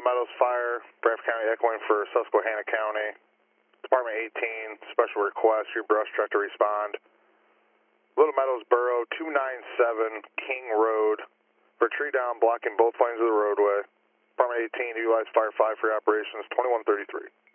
Meadows Fire, Bradford County echoing for Susquehanna County. Department 18, special request, your brush truck to respond. Little Meadows Borough, 297 King Road, for a tree down blocking both lanes of the roadway. Department 18, utilize Fire 5 for your operations, 2133.